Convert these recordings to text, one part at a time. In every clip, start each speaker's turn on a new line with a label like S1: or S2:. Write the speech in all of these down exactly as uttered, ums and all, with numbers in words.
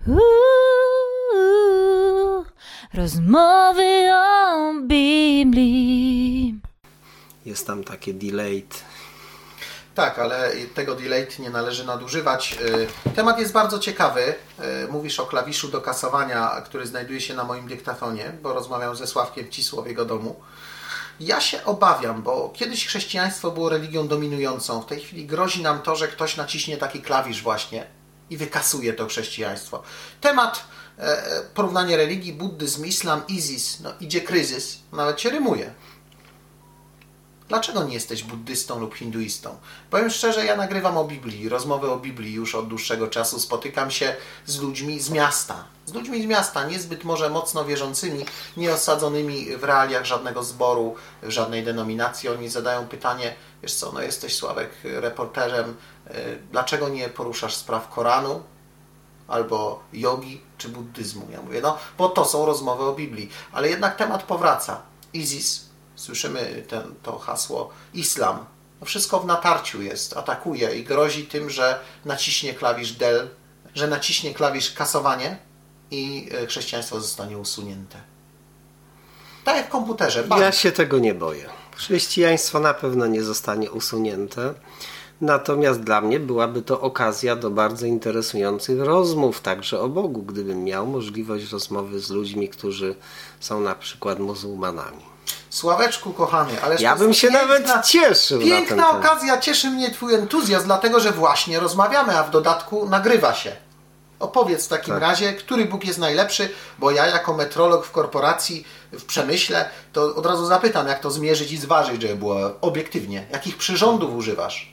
S1: Uuu, rozmowy o Biblii.
S2: Jest tam takie delayed.
S3: Tak, ale tego delayed nie należy nadużywać. Temat jest bardzo ciekawy. Mówisz o klawiszu do kasowania, który znajduje się na moim dyktafonie, bo rozmawiam ze Sławkiem Cisło w jego domu. Ja się obawiam, bo kiedyś chrześcijaństwo było religią dominującą. W tej chwili grozi nam to, że ktoś naciśnie taki klawisz właśnie i wykasuje to chrześcijaństwo. Temat, e, porównanie religii, buddyzm, islam, ISIS, no idzie kryzys, nawet się rymuje. Dlaczego nie jesteś buddystą lub hinduistą? Powiem szczerze, ja nagrywam o Biblii, rozmowy o Biblii już od dłuższego czasu. Spotykam się z ludźmi z miasta. Z ludźmi z miasta, niezbyt może mocno wierzącymi, nie osadzonymi w realiach żadnego zboru, żadnej denominacji. Oni zadają pytanie, wiesz co, no jesteś, Sławek, reporterem, dlaczego nie poruszasz spraw Koranu, albo jogi, czy buddyzmu? Ja mówię, no, bo to są rozmowy o Biblii. Ale jednak temat powraca. ISIS, słyszymy ten, to hasło, islam. No wszystko w natarciu jest, atakuje i grozi tym, że naciśnie klawisz del, że naciśnie klawisz kasowanie i chrześcijaństwo zostanie usunięte. Tak jak w komputerze. Bam.
S2: Ja się tego nie boję. Chrześcijaństwo na pewno nie zostanie usunięte. Natomiast dla mnie byłaby to okazja do bardzo interesujących rozmów także o Bogu, gdybym miał możliwość rozmowy z ludźmi, którzy są na przykład muzułmanami.
S3: Sławeczku, kochany, ale
S2: ja bym się piękna, nawet cieszył.
S3: Piękna
S2: na ten
S3: okazja, cieszy mnie twój entuzjazm, dlatego że właśnie rozmawiamy, a w dodatku nagrywa się. Opowiedz w takim tak. razie, który Bóg jest najlepszy, bo ja jako metrolog w korporacji, w przemyśle, to od razu zapytam, jak to zmierzyć i zważyć, żeby było obiektywnie. Jakich przyrządów używasz?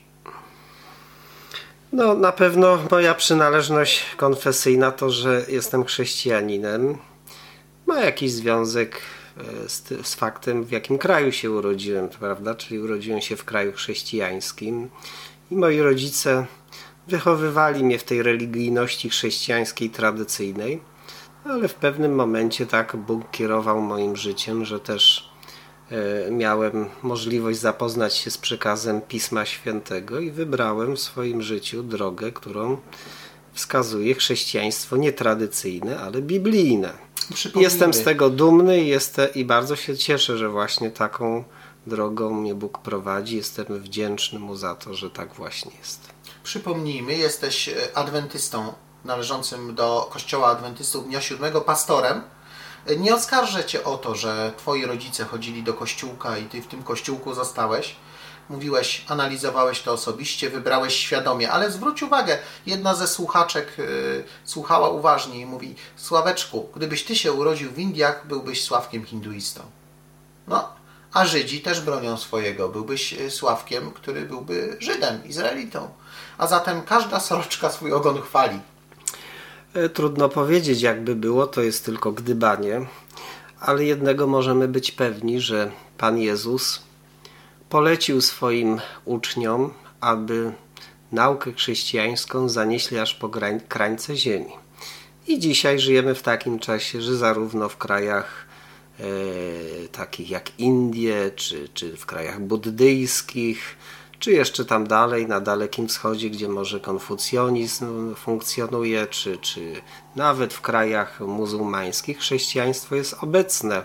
S2: No na pewno moja przynależność konfesyjna, to, że jestem chrześcijaninem, ma jakiś związek z, z faktem, w jakim kraju się urodziłem, prawda? Czyli urodziłem się w kraju chrześcijańskim i moi rodzice wychowywali mnie w tej religijności chrześcijańskiej tradycyjnej, ale w pewnym momencie tak Bóg kierował moim życiem, że też e, miałem możliwość zapoznać się z przekazem Pisma Świętego i wybrałem w swoim życiu drogę, którą wskazuje chrześcijaństwo nie tradycyjne, ale biblijne. Jestem z tego dumny i, jestem, i bardzo się cieszę, że właśnie taką drogą mnie Bóg prowadzi. Jestem wdzięczny Mu za to, że tak właśnie jest.
S3: Przypomnijmy, jesteś adwentystą należącym do Kościoła Adwentystów Dnia Siódmego, pastorem. Nie oskarżę Cię o to, że Twoi rodzice chodzili do kościółka i Ty w tym kościółku zostałeś. Mówiłeś, analizowałeś to osobiście, wybrałeś świadomie, ale zwróć uwagę, jedna ze słuchaczek yy, słuchała uważnie i mówi: Sławeczku, gdybyś Ty się urodził w Indiach, byłbyś Sławkiem hinduistą. No, a Żydzi też bronią swojego. Byłbyś Sławkiem, który byłby Żydem, Izraelitą. A zatem każda sroczka swój ogon chwali.
S2: Trudno powiedzieć, jakby było, to jest tylko gdybanie, ale jednego możemy być pewni, że Pan Jezus polecił swoim uczniom, aby naukę chrześcijańską zanieśli aż po krańce ziemi. I dzisiaj żyjemy w takim czasie, że zarówno w krajach e, takich jak Indie, czy, czy w krajach buddyjskich, czy jeszcze tam dalej, na Dalekim Wschodzie, gdzie może konfucjonizm funkcjonuje, czy, czy nawet w krajach muzułmańskich chrześcijaństwo jest obecne.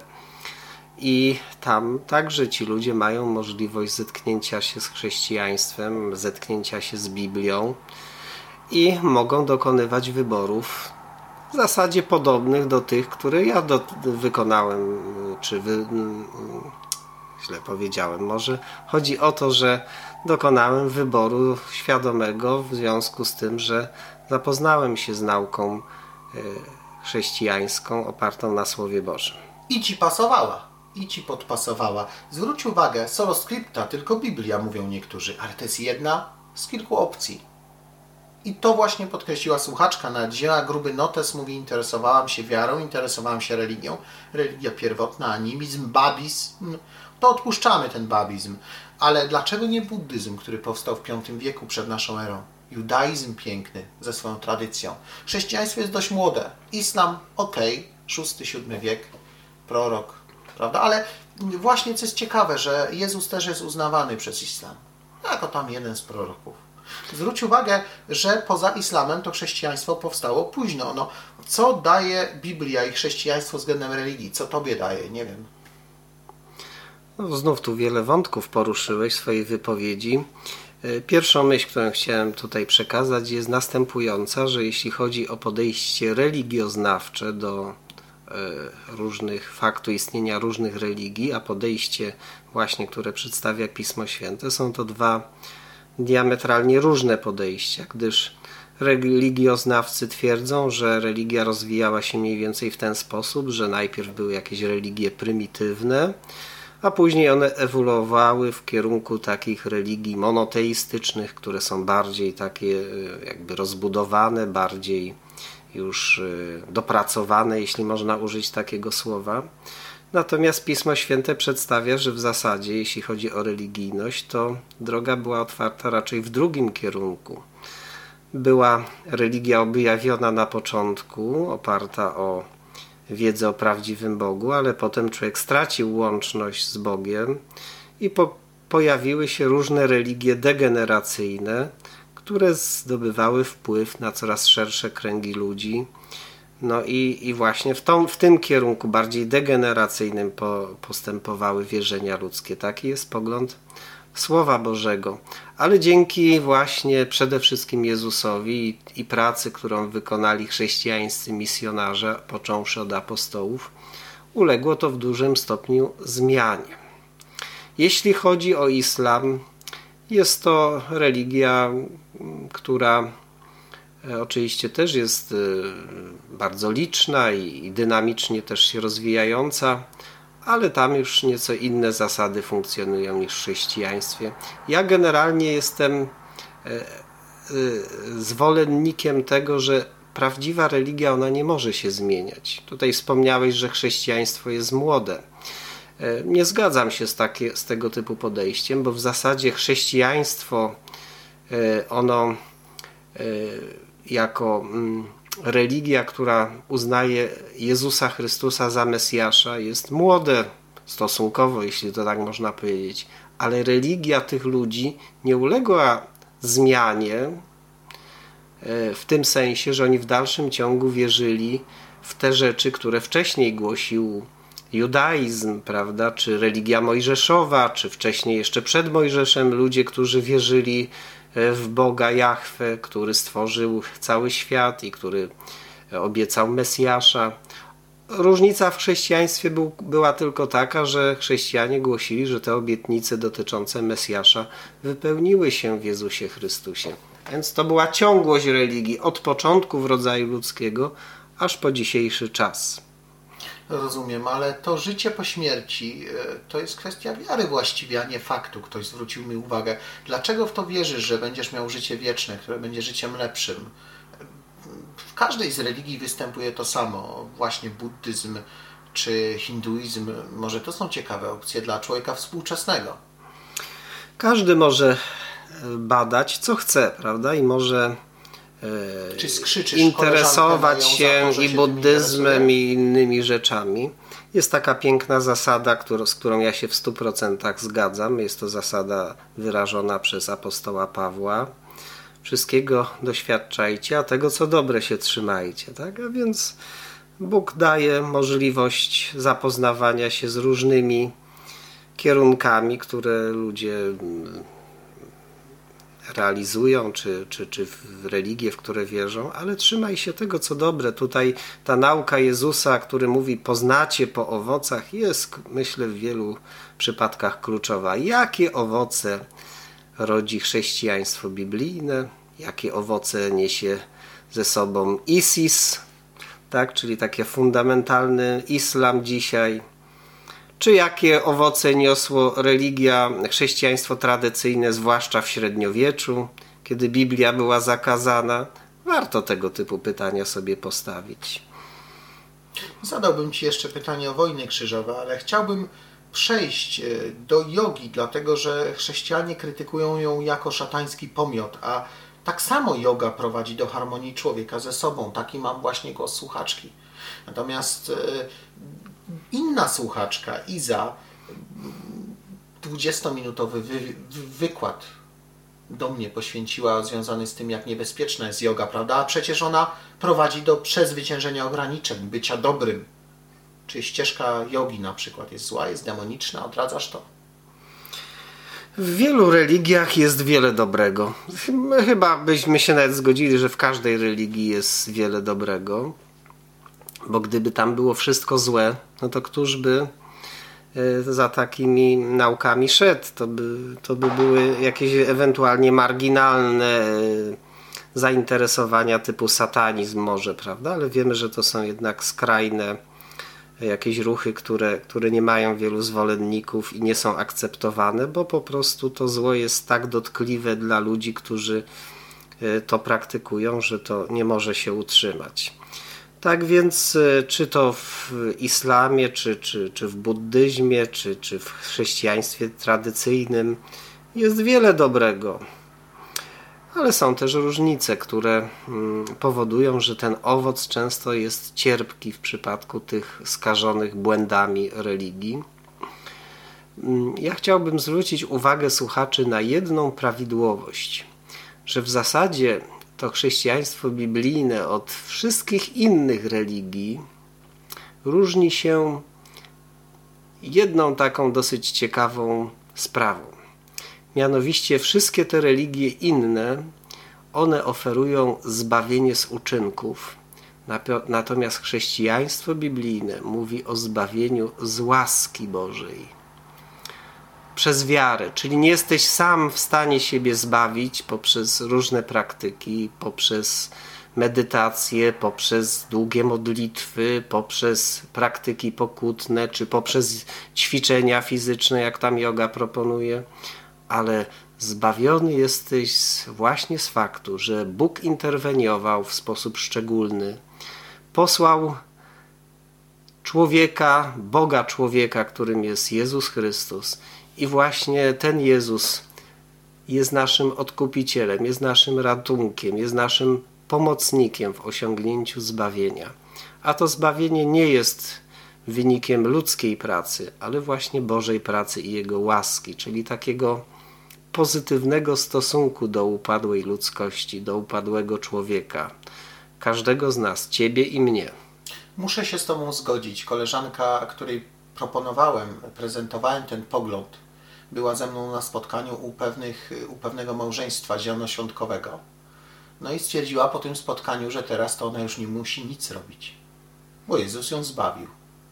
S2: I tam także ci ludzie mają możliwość zetknięcia się z chrześcijaństwem, zetknięcia się z Biblią i mogą dokonywać wyborów w zasadzie podobnych do tych, które ja do, wykonałem, czy wy, źle powiedziałem. Może chodzi o to, że dokonałem wyboru świadomego w związku z tym, że zapoznałem się z nauką chrześcijańską opartą na Słowie Bożym.
S3: I ci pasowała. I ci podpasowała. Zwróć uwagę, solo scripta, tylko Biblia, mówią niektórzy, ale to jest jedna z kilku opcji. I to właśnie podkreśliła słuchaczka. Nawet wzięła gruby notes, mówi: interesowałam się wiarą, interesowałam się religią. Religia pierwotna, animizm, babizm. To odpuszczamy ten babizm. Ale dlaczego nie buddyzm, który powstał w piątym wieku przed naszą erą? Judaizm piękny, ze swoją tradycją. Chrześcijaństwo jest dość młode. Islam, okej, okay, szósty, siódmy wiek, prorok, prawda? Ale właśnie co jest ciekawe, że Jezus też jest uznawany przez islam. Jako tam jeden z proroków. Zwróć uwagę, że poza islamem to chrześcijaństwo powstało późno. No, co daje Biblia i chrześcijaństwo względem religii? Co tobie daje? Nie wiem.
S2: No, znów tu wiele wątków poruszyłeś w swojej wypowiedzi. Pierwszą myśl, którą chciałem tutaj przekazać, jest następująca, że jeśli chodzi o podejście religioznawcze do różnych faktu istnienia różnych religii, a podejście właśnie, które przedstawia Pismo Święte, są to dwa diametralnie różne podejścia, gdyż religioznawcy twierdzą, że religia rozwijała się mniej więcej w ten sposób, że najpierw były jakieś religie prymitywne, a później one ewoluowały w kierunku takich religii monoteistycznych, które są bardziej takie jakby rozbudowane, bardziej już dopracowane, jeśli można użyć takiego słowa. Natomiast Pismo Święte przedstawia, że w zasadzie, jeśli chodzi o religijność, to droga była otwarta raczej w drugim kierunku. Była religia objawiona na początku, oparta o wiedzę o prawdziwym Bogu, ale potem człowiek stracił łączność z Bogiem i po, pojawiły się różne religie degeneracyjne, które zdobywały wpływ na coraz szersze kręgi ludzi. No i, i właśnie w, tą, w tym kierunku bardziej degeneracyjnym po, postępowały wierzenia ludzkie. Taki jest pogląd Słowa Bożego. Ale dzięki właśnie przede wszystkim Jezusowi i, i pracy, którą wykonali chrześcijańscy misjonarze, począwszy od apostołów, uległo to w dużym stopniu zmianie. Jeśli chodzi o islam, jest to religia, która oczywiście też jest bardzo liczna i dynamicznie też się rozwijająca, ale tam już nieco inne zasady funkcjonują niż w chrześcijaństwie. Ja generalnie jestem zwolennikiem tego, że prawdziwa religia, ona nie może się zmieniać. Tutaj wspomniałeś, że chrześcijaństwo jest młode. Nie zgadzam się z, takie, z tego typu podejściem, bo w zasadzie chrześcijaństwo, ono jako religia, która uznaje Jezusa Chrystusa za Mesjasza, jest młode stosunkowo, jeśli to tak można powiedzieć, ale religia tych ludzi nie uległa zmianie w tym sensie, że oni w dalszym ciągu wierzyli w te rzeczy, które wcześniej głosił judaizm, prawda, czy religia mojżeszowa, czy wcześniej jeszcze przed Mojżeszem ludzie, którzy wierzyli w Boga Jahwe, który stworzył cały świat i który obiecał Mesjasza. Różnica w chrześcijaństwie był, była tylko taka, że chrześcijanie głosili, że te obietnice dotyczące Mesjasza wypełniły się w Jezusie Chrystusie. Więc to była ciągłość religii od początku rodzaju ludzkiego aż po dzisiejszy czas.
S3: Rozumiem, ale to życie po śmierci to jest kwestia wiary właściwie, a nie faktu. Ktoś zwrócił mi uwagę. Dlaczego w to wierzysz, że będziesz miał życie wieczne, które będzie życiem lepszym? W każdej z religii występuje to samo. Właśnie buddyzm czy hinduizm. Może to są ciekawe opcje dla człowieka współczesnego.
S2: Każdy może badać, co chce, prawda? I może
S3: Czy skrzyczysz
S2: interesować się
S3: to,
S2: i
S3: się
S2: buddyzmem i innymi rzeczami. Jest taka piękna zasada, którą, z którą ja się w stu procentach zgadzam. Jest to zasada wyrażona przez apostoła Pawła. Wszystkiego doświadczajcie, a tego, co dobre, się trzymajcie. Tak? A więc Bóg daje możliwość zapoznawania się z różnymi kierunkami, które ludzie realizują, czy, czy, czy w religie, w które wierzą, ale trzymaj się tego, co dobre. Tutaj ta nauka Jezusa, który mówi poznacie po owocach, jest, myślę, w wielu przypadkach kluczowa. Jakie owoce rodzi chrześcijaństwo biblijne, jakie owoce niesie ze sobą ISIS, tak, czyli taki fundamentalny islam dzisiaj, czy jakie owoce niosło religia, chrześcijaństwo tradycyjne, zwłaszcza w średniowieczu, kiedy Biblia była zakazana. Warto tego typu pytania sobie postawić.
S3: Zadałbym Ci jeszcze pytanie o wojny krzyżowe, ale chciałbym przejść do jogi, dlatego że chrześcijanie krytykują ją jako szatański pomiot, a tak samo joga prowadzi do harmonii człowieka ze sobą. Taki mam właśnie głos słuchaczki. Natomiast inna słuchaczka, Iza, dwudziestominutowy wy, wy, wykład do mnie poświęciła, związany z tym, jak niebezpieczna jest joga, prawda? A przecież ona prowadzi do przezwyciężenia ograniczeń, bycia dobrym. Czy ścieżka jogi na przykład jest zła, jest demoniczna? Odradzasz to?
S2: W wielu religiach jest wiele dobrego. Chyba byśmy się nawet zgodzili, że w każdej religii jest wiele dobrego. Bo gdyby tam było wszystko złe, no to któż by za takimi naukami szedł? To by, to by były jakieś ewentualnie marginalne zainteresowania typu satanizm może, prawda? Ale wiemy, że to są jednak skrajne jakieś ruchy, które, które nie mają wielu zwolenników i nie są akceptowane, bo po prostu to zło jest tak dotkliwe dla ludzi, którzy to praktykują, że to nie może się utrzymać. Tak więc czy to w islamie, czy, czy, czy w buddyzmie, czy, czy w chrześcijaństwie tradycyjnym jest wiele dobrego. Ale są też różnice, które powodują, że ten owoc często jest cierpki w przypadku tych skażonych błędami religii. Ja chciałbym zwrócić uwagę słuchaczy na jedną prawidłowość, że w zasadzie to chrześcijaństwo biblijne od wszystkich innych religii różni się jedną taką dosyć ciekawą sprawą. Mianowicie wszystkie te religie inne, one oferują zbawienie z uczynków. Natomiast chrześcijaństwo biblijne mówi o zbawieniu z łaski Bożej. Przez wiarę, czyli nie jesteś sam w stanie siebie zbawić poprzez różne praktyki, poprzez medytację, poprzez długie modlitwy, poprzez praktyki pokutne, czy poprzez ćwiczenia fizyczne, jak tam joga proponuje, ale zbawiony jesteś właśnie z faktu, że Bóg interweniował w sposób szczególny, posłał człowieka, Boga człowieka, którym jest Jezus Chrystus. I właśnie ten Jezus jest naszym odkupicielem, jest naszym ratunkiem, jest naszym pomocnikiem w osiągnięciu zbawienia. A to zbawienie nie jest wynikiem ludzkiej pracy, ale właśnie Bożej pracy i Jego łaski, czyli takiego pozytywnego stosunku do upadłej ludzkości, do upadłego człowieka. Każdego z nas, ciebie i mnie.
S3: Muszę się z tobą zgodzić. Koleżanka, której proponowałem, prezentowałem ten pogląd, była ze mną na spotkaniu u, pewnych, u pewnego małżeństwa zielonoświątkowego. No i stwierdziła po tym spotkaniu, że teraz to ona już nie musi nic robić, bo Jezus ją zbawił.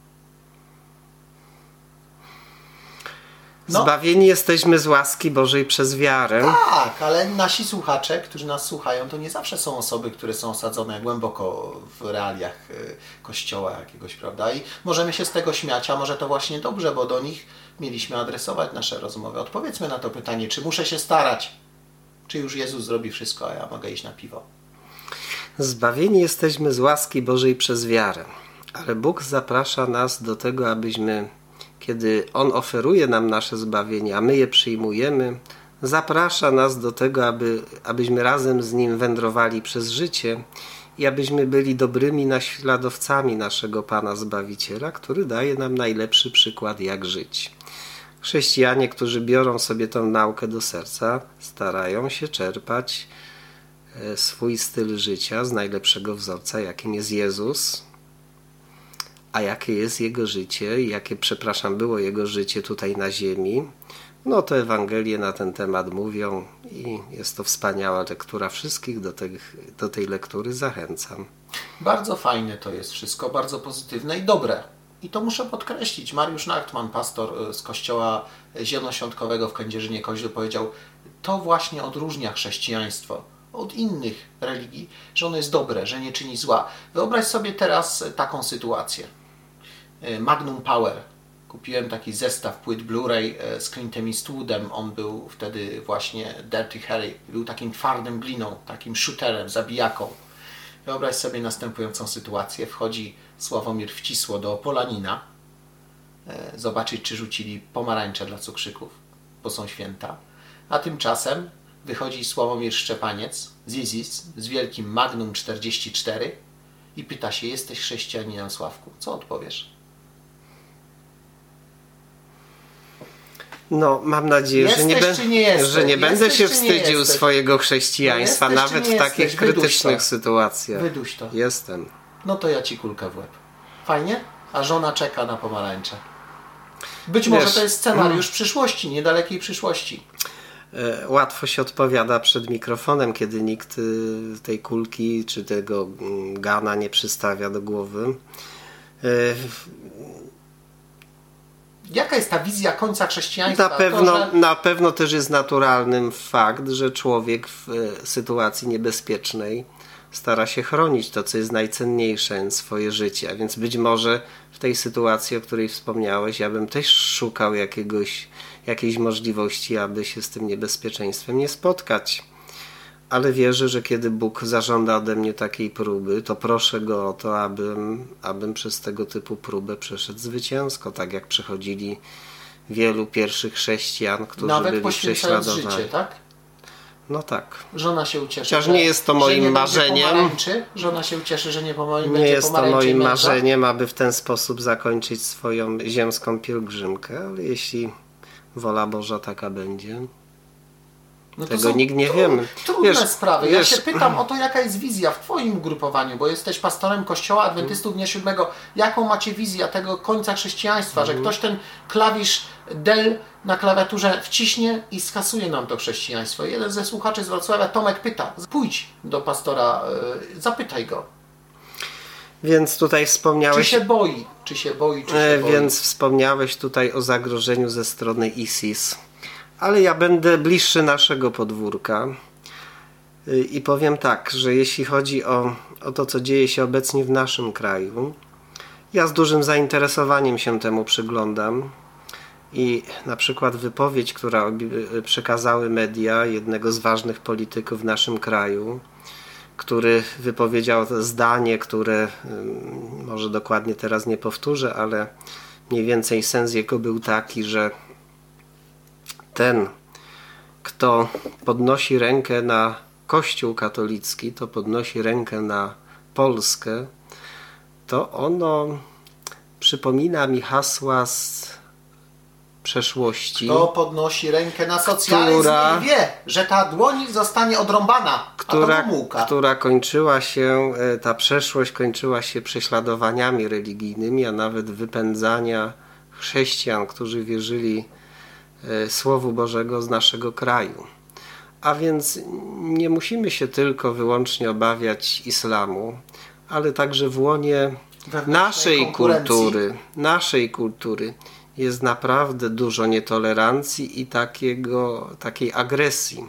S2: No. Zbawieni jesteśmy z łaski Bożej przez wiarę.
S3: Tak, ale nasi słuchacze, którzy nas słuchają, to nie zawsze są osoby, które są osadzone głęboko w realiach Kościoła jakiegoś, prawda? I możemy się z tego śmiać, a może to właśnie dobrze, bo do nich mieliśmy adresować nasze rozmowy. Odpowiedzmy na to pytanie, czy muszę się starać, czy już Jezus zrobi wszystko, a ja mogę iść na piwo.
S2: Zbawieni jesteśmy z łaski Bożej przez wiarę, ale Bóg zaprasza nas do tego, abyśmy, kiedy On oferuje nam nasze zbawienie, a my je przyjmujemy, zaprasza nas do tego, aby, abyśmy razem z Nim wędrowali przez życie i abyśmy byli dobrymi naśladowcami naszego Pana Zbawiciela, który daje nam najlepszy przykład, jak żyć. Chrześcijanie, którzy biorą sobie tę naukę do serca, starają się czerpać swój styl życia z najlepszego wzorca, jakim jest Jezus. A jakie jest Jego życie, jakie, przepraszam, było Jego życie tutaj na ziemi, no to Ewangelie na ten temat mówią i jest to wspaniała lektura. Wszystkich do, tych, do tej lektury zachęcam.
S3: Bardzo fajne to jest wszystko, bardzo pozytywne i dobre. I to muszę podkreślić. Mariusz Nachtman, pastor z kościoła zielonoświątkowego w Kędzierzynie-Koźlu, powiedział, to właśnie odróżnia chrześcijaństwo od innych religii, że ono jest dobre, że nie czyni zła. Wyobraź sobie teraz taką sytuację. Magnum Power. Kupiłem taki zestaw płyt Blu-ray z Clintem Eastwoodem. On był wtedy właśnie Dirty Harry. Był takim twardym gliną, takim shooterem, zabijaką. Wyobraź sobie następującą sytuację. Wchodzi Sławomir Wcisło do Opolanina. Zobaczyć, czy rzucili pomarańcze dla cukrzyków, bo są święta. A tymczasem wychodzi Sławomir Szczepaniec z Izis z wielkim Magnum czterdzieści cztery i pyta się, jesteś chrześcijaninem, Sławku? Co odpowiesz?
S2: No, mam nadzieję,
S3: Jesteś,
S2: że nie, be-
S3: czy nie jesteś?
S2: że nie będę
S3: Jesteś,
S2: się
S3: czy nie
S2: wstydził
S3: jesteś?
S2: swojego chrześcijaństwa,
S3: No jesteś,
S2: nawet
S3: czy nie
S2: w takich
S3: jesteś? Wyduś
S2: krytycznych
S3: to.
S2: sytuacjach.
S3: Wyduś to.
S2: Jestem.
S3: No to ja ci kulkę w łeb. Fajnie? A żona czeka na pomarańcze. Być
S2: Wiesz,
S3: może to jest scenariusz przyszłości, niedalekiej przyszłości.
S2: E, Łatwo się odpowiada przed mikrofonem, kiedy nikt y, tej kulki czy tego mm, gana nie przystawia do głowy. E,
S3: Jaka jest ta wizja końca chrześcijaństwa?
S2: Na pewno,
S3: To, że...
S2: na pewno też jest naturalnym fakt, że człowiek w e, sytuacji niebezpiecznej stara się chronić to, co jest najcenniejsze, swoje życie. A więc być może w tej sytuacji, o której wspomniałeś, ja bym też szukał jakiegoś, jakiejś możliwości, aby się z tym niebezpieczeństwem nie spotkać. Ale wierzę, że kiedy Bóg zażąda ode mnie takiej próby, to proszę Go o to, abym, abym przez tego typu próbę przeszedł zwycięsko, tak jak przechodzili wielu pierwszych chrześcijan, którzy
S3: Nawet
S2: byli
S3: poświęcając
S2: prześladowani.
S3: życie, tak?
S2: No tak.
S3: Żona się ucieszy.
S2: Chociaż
S3: że,
S2: nie jest to
S3: że
S2: moim
S3: nie
S2: marzeniem.
S3: będzie pomarańczy. Żona się ucieszy, że nie, pomar-
S2: Nie
S3: będzie
S2: jest to
S3: pomarańczy
S2: moim
S3: męża.
S2: marzeniem, aby w ten sposób zakończyć swoją ziemską pielgrzymkę, ale jeśli wola Boża taka będzie,
S3: No to
S2: tego
S3: są
S2: nikt nie
S3: tru-
S2: wiemy.
S3: Trudne
S2: Wiesz,
S3: sprawy.
S2: wiesz-
S3: Ja się pytam o to, jaka jest wizja w Twoim ugrupowaniu, bo jesteś pastorem Kościoła Adwentystów Dnia Siódmego. Jaką macie wizję tego końca chrześcijaństwa, że ktoś ten klawisz del na klawiaturze wciśnie i skasuje nam to chrześcijaństwo. Jeden ze słuchaczy z Wrocławia, Tomek, pyta, pójdź do pastora, yy, zapytaj go,
S2: Więc tutaj
S3: czy
S2: wspomniałeś,
S3: się boi, czy się boi, czy się
S2: e,
S3: boi.
S2: więc wspomniałeś tutaj o zagrożeniu ze strony ISIS. Ale ja będę bliższy naszego podwórka y, i powiem tak, że jeśli chodzi o, o to, co dzieje się obecnie w naszym kraju, ja z dużym zainteresowaniem się temu przyglądam i na przykład wypowiedź, która obi- przekazały media jednego z ważnych polityków w naszym kraju, który wypowiedział to zdanie, które ym, może dokładnie teraz nie powtórzę, ale mniej więcej sens jego był taki, że ten, kto podnosi rękę na Kościół katolicki, to podnosi rękę na Polskę, to ono przypomina mi hasła z przeszłości,
S3: Kto podnosi rękę na socjalizm
S2: która-
S3: i wie, że ta dłoń zostanie odrąbana,
S2: która,
S3: a to mułka.
S2: która kończyła się, e, ta przeszłość kończyła się prześladowaniami religijnymi, a nawet wypędzania chrześcijan, którzy wierzyli e, Słowu Bożego z naszego kraju. A więc nie musimy się tylko wyłącznie obawiać islamu, ale także w łonie
S3: Wewnętrznej
S2: naszej
S3: konkurencji.
S2: kultury, naszej kultury jest naprawdę dużo nietolerancji i takiego, takiej agresji.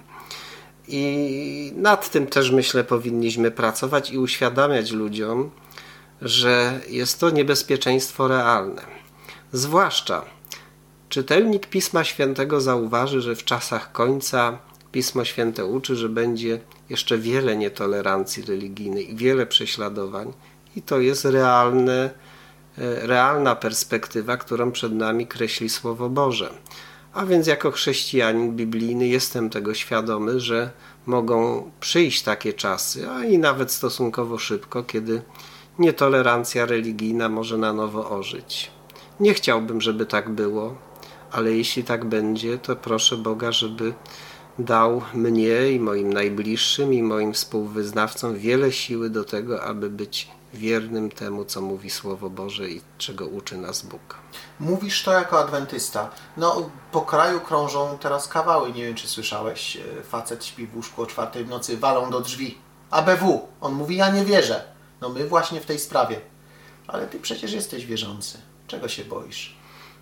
S2: I nad tym też, myślę, powinniśmy pracować i uświadamiać ludziom, że jest to niebezpieczeństwo realne. Zwłaszcza czytelnik Pisma Świętego zauważy, że w czasach końca Pismo Święte uczy, że będzie jeszcze wiele nietolerancji religijnej i wiele prześladowań i to jest realne, realna perspektywa, którą przed nami kreśli Słowo Boże. A więc jako chrześcijanin biblijny jestem tego świadomy, że mogą przyjść takie czasy, a i nawet stosunkowo szybko, kiedy nietolerancja religijna może na nowo ożyć. Nie chciałbym, żeby tak było, ale jeśli tak będzie, to proszę Boga, żeby dał mnie i moim najbliższym i moim współwyznawcom wiele siły do tego, aby być wiernym temu, co mówi Słowo Boże i czego uczy nas Bóg.
S3: Mówisz to jako adwentysta. No, po kraju krążą teraz kawały. Nie wiem, czy słyszałeś. Facet śpi w łóżku o czwartej w nocy, walą do drzwi. A B W. On mówi, ja nie wierzę. No my właśnie w tej sprawie. Ale ty przecież jesteś wierzący. Czego się boisz?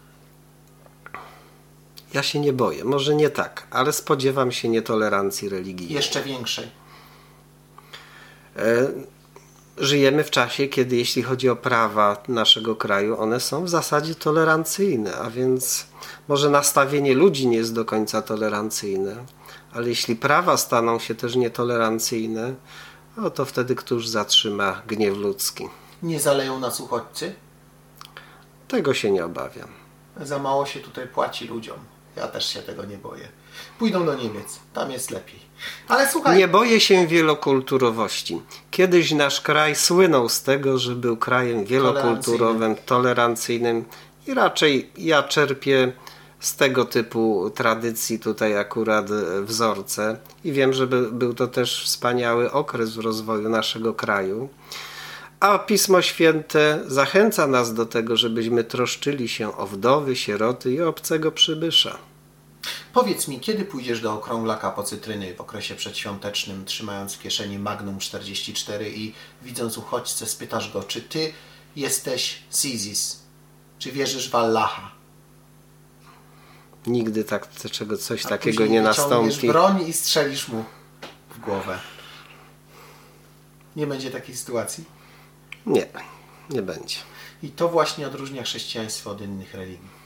S2: Ja się nie boję, może nie tak, ale spodziewam się nietolerancji religijnej.
S3: Jeszcze większej.
S2: E, Żyjemy w czasie, kiedy jeśli chodzi o prawa naszego kraju, one są w zasadzie tolerancyjne, a więc może nastawienie ludzi nie jest do końca tolerancyjne, ale jeśli prawa staną się też nietolerancyjne, no to wtedy któż zatrzyma gniew ludzki?
S3: Nie zaleją nas uchodźcy?
S2: Tego się nie obawiam.
S3: Za mało się tutaj płaci ludziom. Ja też się tego nie boję. Pójdą do Niemiec. Tam jest lepiej. Ale słuchaj...
S2: Nie boję się wielokulturowości. Kiedyś nasz kraj słynął z tego, że był krajem wielokulturowym, tolerancyjnym i raczej ja czerpię z tego typu tradycji tutaj akurat wzorce i wiem, że by, był to też wspaniały okres w rozwoju naszego kraju. A Pismo Święte zachęca nas do tego, żebyśmy troszczyli się o wdowy, sieroty i obcego przybysza.
S3: Powiedz mi, kiedy pójdziesz do okrąglaka po cytryny w okresie przedświątecznym, trzymając w kieszeni Magnum czterdzieści cztery i widząc uchodźcę, spytasz go, czy ty jesteś Sizis? Czy wierzysz w Allaha?
S2: Nigdy tak, czego, coś
S3: A
S2: takiego
S3: później
S2: nie
S3: wyciągniesz
S2: nastąpi.
S3: broń i strzelisz mu w głowę. Nie będzie takiej sytuacji?
S2: Nie, nie będzie.
S3: I to właśnie odróżnia chrześcijaństwo od innych religii.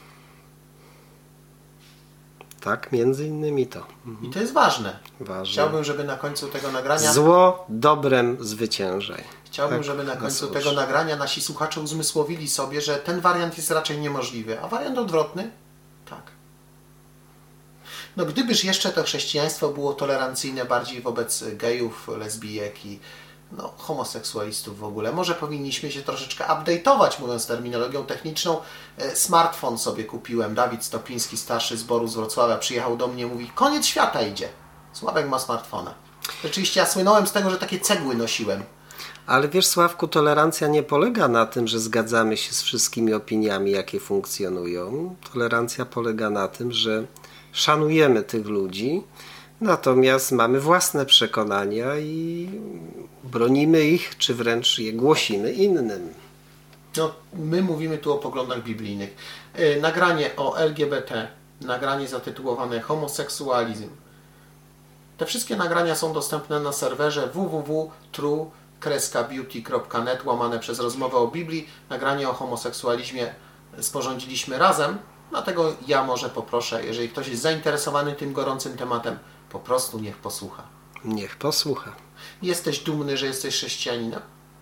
S2: Tak, między innymi to.
S3: I to jest ważne.
S2: Ważne.
S3: Chciałbym, żeby na końcu tego nagrania...
S2: Zło dobrem zwyciężaj.
S3: Chciałbym,
S2: tak,
S3: żeby na końcu
S2: słusznie.
S3: tego nagrania nasi słuchacze uzmysłowili sobie, że ten wariant jest raczej niemożliwy, a wariant odwrotny? Tak. No gdybyż jeszcze to chrześcijaństwo było tolerancyjne bardziej wobec gejów, lesbijek i no, homoseksualistów w ogóle, może powinniśmy się troszeczkę update'ować, mówiąc terminologią techniczną. Smartfon sobie kupiłem. Dawid Stopiński, starszy zboru z Wrocławia, przyjechał do mnie i mówi, koniec świata idzie. Sławek ma smartfona. Rzeczywiście ja słynąłem z tego, że takie cegły nosiłem.
S2: Ale wiesz, Sławku, tolerancja nie polega na tym, że zgadzamy się z wszystkimi opiniami, jakie funkcjonują. Tolerancja polega na tym, że szanujemy tych ludzi, natomiast mamy własne przekonania i bronimy ich, czy wręcz je głosimy innym.
S3: No, my mówimy tu o poglądach biblijnych. Yy, nagranie o L G B T, nagranie zatytułowane Homoseksualizm. Te wszystkie nagrania są dostępne na serwerze w w w kropka true beauty kropka net łamane przez rozmowę o Biblii. Nagranie o homoseksualizmie sporządziliśmy razem, dlatego ja może poproszę, jeżeli ktoś jest zainteresowany tym gorącym tematem, po prostu niech posłucha.
S2: Niech posłucha.
S3: Jesteś dumny, że jesteś chrześcijaninem?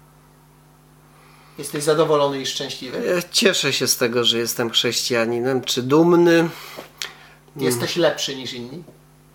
S3: Jesteś zadowolony i szczęśliwy?
S2: Cieszę się z tego, że jestem chrześcijaninem. Czy dumny?
S3: Jesteś lepszy niż inni?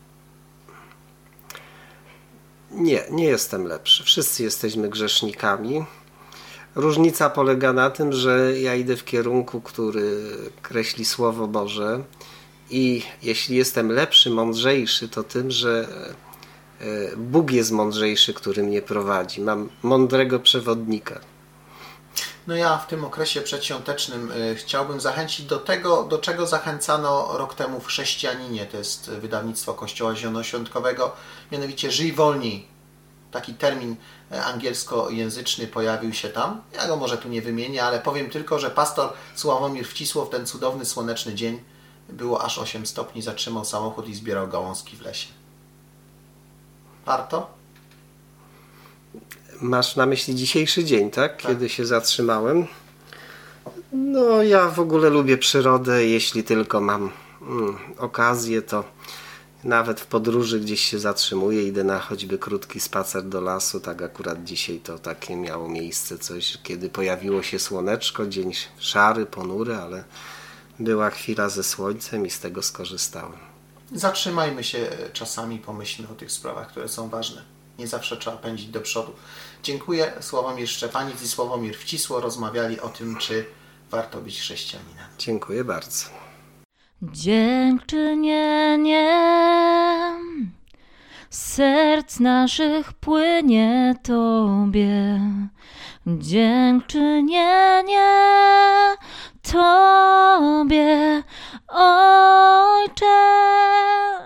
S2: Nie, nie jestem lepszy. Wszyscy jesteśmy grzesznikami. Różnica polega na tym, że ja idę w kierunku, który kreśli Słowo Boże i jeśli jestem lepszy, mądrzejszy, to tym, że Bóg jest mądrzejszy, który mnie prowadzi. Mam mądrego przewodnika.
S3: No ja w tym okresie przedświątecznym y, chciałbym zachęcić do tego, do czego zachęcano rok temu w Chrześcijaninie. To jest wydawnictwo Kościoła Zielonoświątkowego, mianowicie żyj wolniej. Taki termin angielskojęzyczny pojawił się tam. Ja go może tu nie wymienię, ale powiem tylko, że pastor Sławomir wcisło w ten cudowny, słoneczny dzień. Było aż osiem stopni, zatrzymał samochód i zbierał gałązki w lesie. Warto?
S2: Masz na myśli dzisiejszy dzień, tak?
S3: Tak.
S2: Kiedy się zatrzymałem. No, ja w ogóle lubię przyrodę. Jeśli tylko mam mm, okazję, to nawet w podróży gdzieś się zatrzymuję. Idę na choćby krótki spacer do lasu. Tak akurat dzisiaj to takie miało miejsce coś, kiedy pojawiło się słoneczko. Dzień szary, ponury, ale była chwila ze słońcem i z tego skorzystałem.
S3: Zatrzymajmy się czasami, pomyślmy o tych sprawach, które są ważne. Nie zawsze trzeba pędzić do przodu. Dziękuję. Sławomir Szczepanic i Sławomir Wcisło rozmawiali o tym, czy warto być chrześcijaninem.
S2: Dziękuję bardzo.
S1: Dziękczynienie serc naszych płynie Tobie. Dziękczynienie Tobie, Ojcze.